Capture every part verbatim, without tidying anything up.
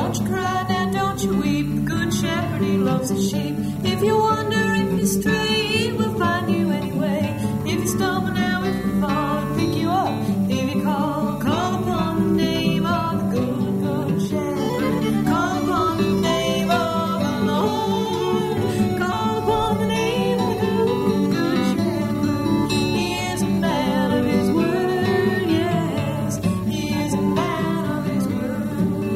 Don't you cry now, don't you weep. The good shepherd, he loves the sheep. If you wonder, if you stray, he will find you anyway. If you stumble now, if you fall, he'll pick you up. If you call, call upon the name of the good, good shepherd. Call upon the name of the Lord. Call upon the name of the good, good shepherd. He is a man of his word, yes. He is a man of his word.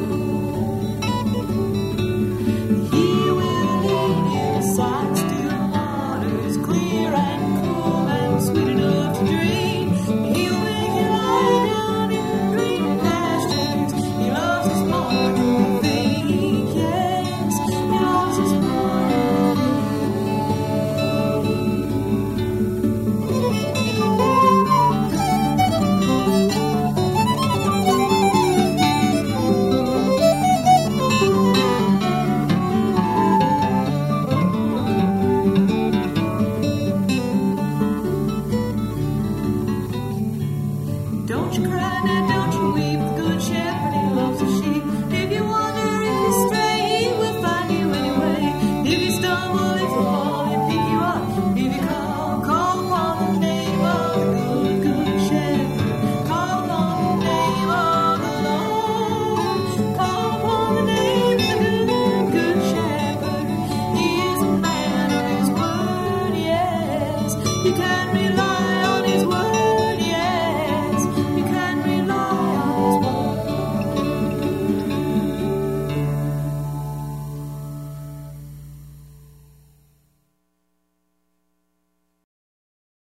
He will lead you beside still waters, clear and cool and sweet enough to drink. He will make you lie down in green pastures. He loves us more than we think, yes. He loves us more than we Don't you cry now, don't you weep. The good shepherd, he loves the sheep. If you wonder, if you stray, he will find you anyway. If you stumble, if you fall, he'll pick you up. If you call, call upon the name of the good, good shepherd. Call upon the name of the Lord. Call upon the name of the good, good shepherd. He is a man of his word, yes. You can rely